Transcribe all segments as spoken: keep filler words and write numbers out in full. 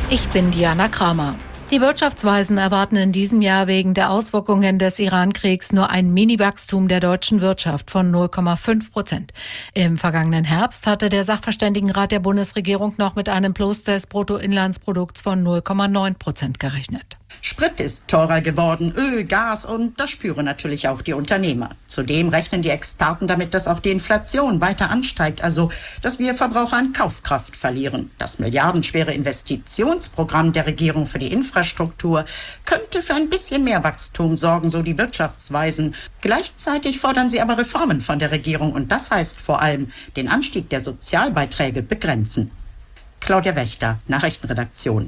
Ich bin Diana Kramer. Die Wirtschaftsweisen erwarten in diesem Jahr wegen der Auswirkungen des Iran-Kriegs nur ein Mini-Wachstum der deutschen Wirtschaft von null Komma fünf Prozent. Im vergangenen Herbst hatte der Sachverständigenrat der Bundesregierung noch mit einem Plus des Bruttoinlandsprodukts von null Komma neun Prozent gerechnet. Sprit ist teurer geworden, Öl, Gas und das spüren natürlich auch die Unternehmer. Zudem rechnen die Experten damit, dass auch die Inflation weiter ansteigt, also dass wir Verbraucher an Kaufkraft verlieren. Das milliardenschwere Investitionsprogramm der Regierung für die Infrastruktur könnte für ein bisschen mehr Wachstum sorgen, so die Wirtschaftsweisen. Gleichzeitig fordern sie aber Reformen von der Regierung und das heißt vor allem den Anstieg der Sozialbeiträge begrenzen. Claudia Wächter, Nachrichtenredaktion.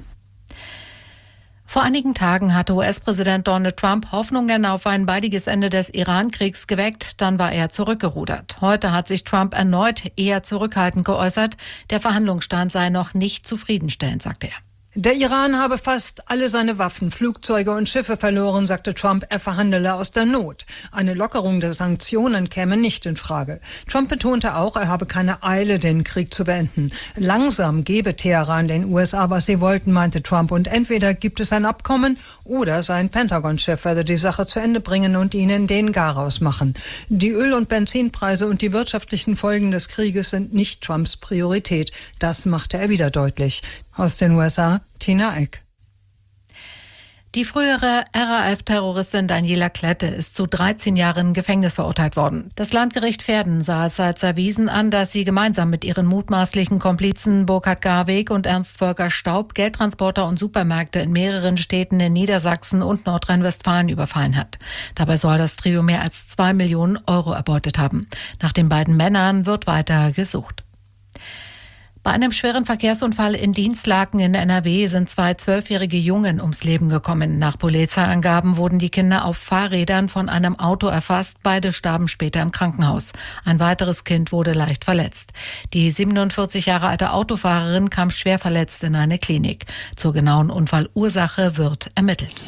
Vor einigen Tagen hatte U S-Präsident Donald Trump Hoffnungen auf ein baldiges Ende des Iran-Kriegs geweckt. Dann war er zurückgerudert. Heute hat sich Trump erneut eher zurückhaltend geäußert. Der Verhandlungsstand sei noch nicht zufriedenstellend, sagte er. Der Iran habe fast alle seine Waffen, Flugzeuge und Schiffe verloren, sagte Trump, er verhandele aus der Not. Eine Lockerung der Sanktionen käme nicht in Frage. Trump betonte auch, er habe keine Eile, den Krieg zu beenden. Langsam gebe Teheran den U S A, was sie wollten, meinte Trump. Und entweder gibt es ein Abkommen oder sein Pentagon-Chef werde die Sache zu Ende bringen und ihnen den Garaus machen. Die Öl- und Benzinpreise und die wirtschaftlichen Folgen des Krieges sind nicht Trumps Priorität. Das machte er wieder deutlich. Aus den U S A, Tina Eck. Die frühere R A F-Terroristin Daniela Klette ist zu dreizehn Jahren Gefängnis verurteilt worden. Das Landgericht Verden sah es als erwiesen an, dass sie gemeinsam mit ihren mutmaßlichen Komplizen Burkhard Garweg und Ernst Volker Staub Geldtransporter und Supermärkte in mehreren Städten in Niedersachsen und Nordrhein-Westfalen überfallen hat. Dabei soll das Trio mehr als zwei Millionen Euro erbeutet haben. Nach den beiden Männern wird weiter gesucht. Bei einem schweren Verkehrsunfall in Dinslaken in N R W sind zwei zwölfjährige Jungen ums Leben gekommen. Nach Polizeiangaben wurden die Kinder auf Fahrrädern von einem Auto erfasst. Beide starben später im Krankenhaus. Ein weiteres Kind wurde leicht verletzt. Die siebenundvierzig Jahre alte Autofahrerin kam schwer verletzt in eine Klinik. Zur genauen Unfallursache wird ermittelt.